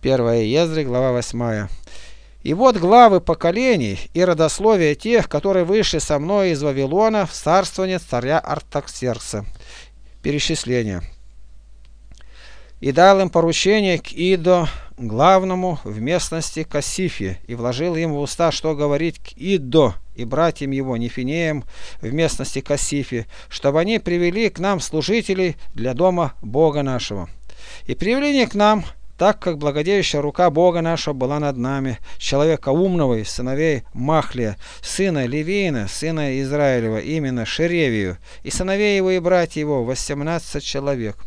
1 Ездры, глава 8. И вот главы поколений и родословия тех, которые вышли со мной из Вавилона в царствование царя Артаксеркса. Перечисление. И дал им поручение к Иддо, главному в местности Касифе, и вложил им в уста, что говорить к Иддо и братьям его Нефинеям в местности Касифе, чтобы они привели к нам служителей для дома Бога нашего. И привели они к нам, так как благодеющая рука Бога нашего была над нами, человека умного из сыновей Махлия, сына Левиина, сына Израилева, именно Шеревию, и сыновей его и братья его 18 человек.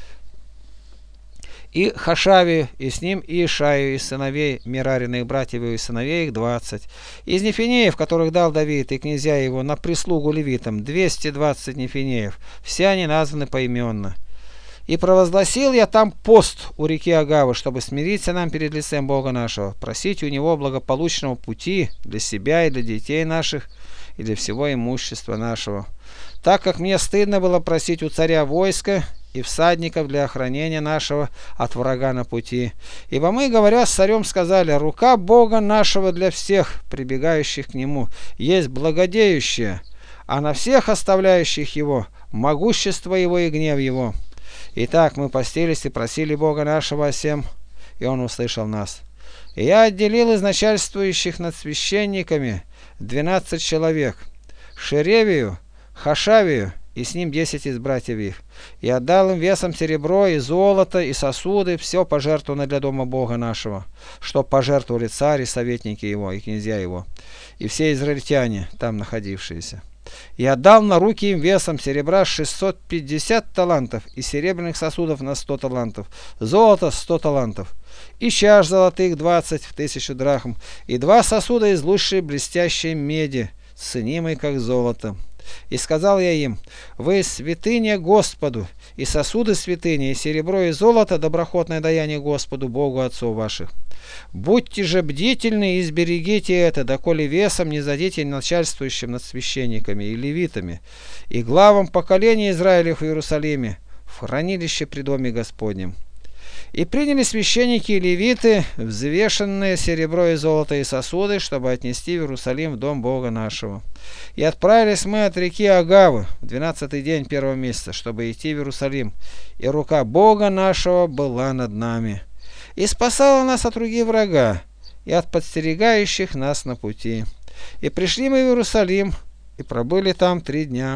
И Хашавию, и с ним и Ишаю, из сыновей Мерариных братьев его, и сыновей их 20. Из нефинеев, которых дал Давид и князья его на прислугу левитам, 220 нефинеев, все они названы поименно. И провозгласил я там пост у реки Агавы, чтобы смириться нам перед лицем Бога нашего, просить у него благополучного пути для себя и для детей наших, и для всего имущества нашего. Так как мне стыдно было просить у царя войска и всадников для охранения нашего от врага на пути. Ибо мы, говоря с царем, сказали: рука Бога нашего для всех, прибегающих к нему, есть благодеющая, а на всех оставляющих его могущество его и гнев его. Итак, мы постились и просили Бога нашего о сем, и он услышал нас. И я отделил из начальствующих над священниками 12 человек, Шеревию, Хашавию, и с ним 10 из братьев их, и отдал им весом серебро и золото и сосуды, все пожертвовано для дома Бога нашего, что пожертвовали царь и советники его, и князья его, и все израильтяне, там находившиеся. И отдал на руки им весом серебра 650 талантов, и серебряных сосудов на 100 талантов, золота 100 талантов, и чаш золотых 20 в 1000 драхм, и 2 сосуда из лучшей блестящей меди, ценимой как золото. И сказал я им: вы святыня Господу, и сосуды святыни, и серебро и золото доброхотное даяние Господу Богу Отцу ваших. Будьте же бдительны и сберегите это, доколе весом не задите начальствующим над священниками и левитами, и главам поколения Израилев в Иерусалиме, в хранилище при доме Господнем. И приняли священники и левиты взвешенное серебро и золото и сосуды, чтобы отнести в Иерусалим в дом Бога нашего. И отправились мы от реки Агавы в 12-й день 1-го месяца, чтобы идти в Иерусалим, и рука Бога нашего была над нами, и спасала нас от руки врага и от подстерегающих нас на пути. И пришли мы в Иерусалим, и пробыли там 3 дня.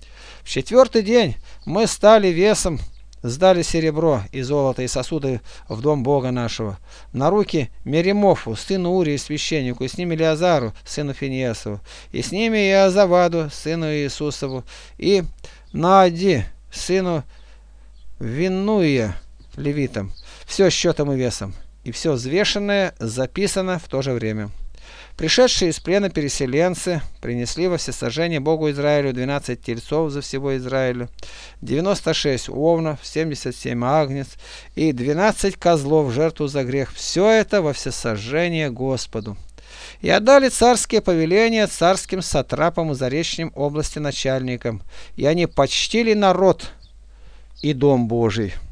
В 4-й день мы стали весом, сдали серебро и золото и сосуды в дом Бога нашего на руки Меримофу, сыну Урии, священнику, и с ними Илиазару, сыну Финиесову, и с ними Иозаваду, сыну Иисусову, и Наади, сыну Виннуия, левитам. Все счетом и весом, и все взвешенное записано в то же время. Пришедшие из плена переселенцы принесли во всесожжение Богу Израилю 12 тельцов за всего Израиля, 96 овнов, 77 агнец и 12 козлов в жертву за грех. Все это во всесожжение Господу. И отдали царские повеления царским сатрапам и заречным области начальникам, и они почтили народ и дом Божий.